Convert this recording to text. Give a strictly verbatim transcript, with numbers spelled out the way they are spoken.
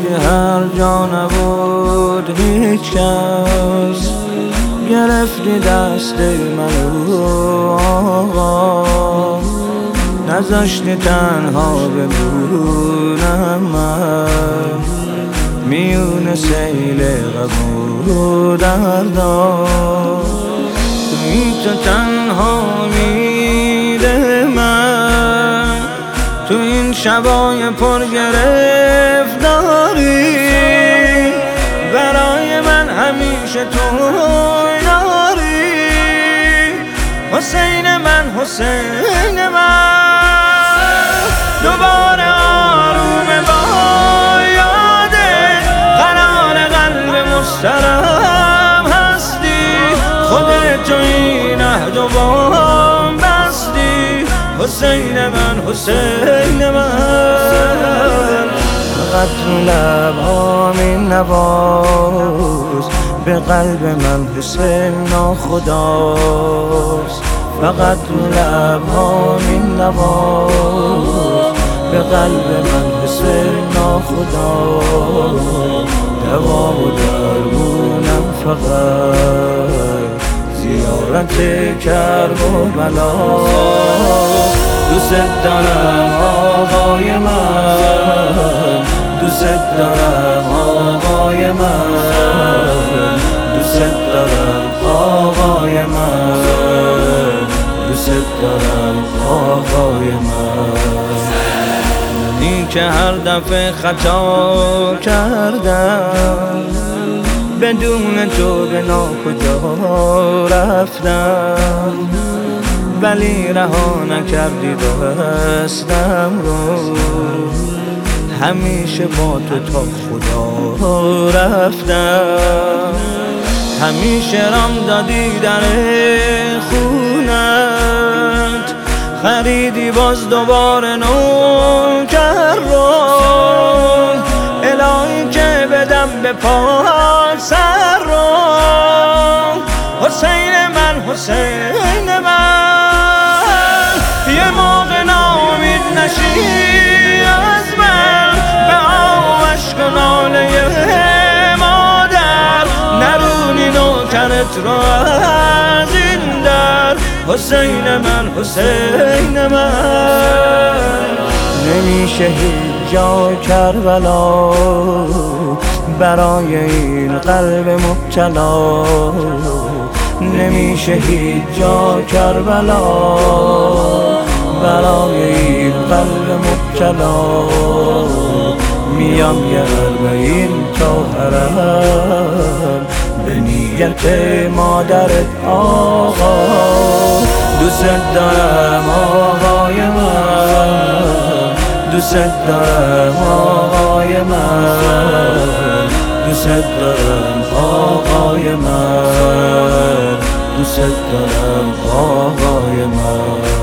هر جا نبود هیچ کس، گرفتی دست منو آقا، نذاشتی تنها بمونم من میون سیل غم و دردا. توی تو تنها میده من، تو این شبای پر گرفتاری، برای من همیشه تو یاری. حسین من، حسین من، دوباره آرومه با یاده، قرار قلب مسترم هستی، خودت تو این عهد و بام بستی. حسین من، حسین من، فقط تو لبام این نواز، به قلب من حسین ناخداست. فقط تو لبام این نواز، به قلب من حسین ناخداست. دوام و درمونم فقط زیارت کرب و بلا. دوست دارم آقای من، دوست دارم آقای من، دوست دارم آقای من، دوست دارم آقای من. منی که هر دفعه خطا کردم، بدون تو به ناکجا رفتم، ولی رها نکردی دستم رو، همیشه با تو تا خدا رفتم. همیشه رام دادی در خونت، خریدی باز دوباره نوکر رو، الهی که بدم به پای سر رو. حسین من، حسین من، یه موقع نامید نشی از من، به آه و اشک و ناله مادر، نرونی نوکرت رو از این در. حسین من، حسین من، نمیشه هیچ جا کربلا برای این قلب مبتلا، نمیشه هیچ جا کربلا برای این قلب مبتلا. میام یه اربعین تا حرم، به نیت مادرت آقا. دوست دارم آقای من، دوست دارم آقای من، دوست دارم آقای من، دوست دارم آقای من.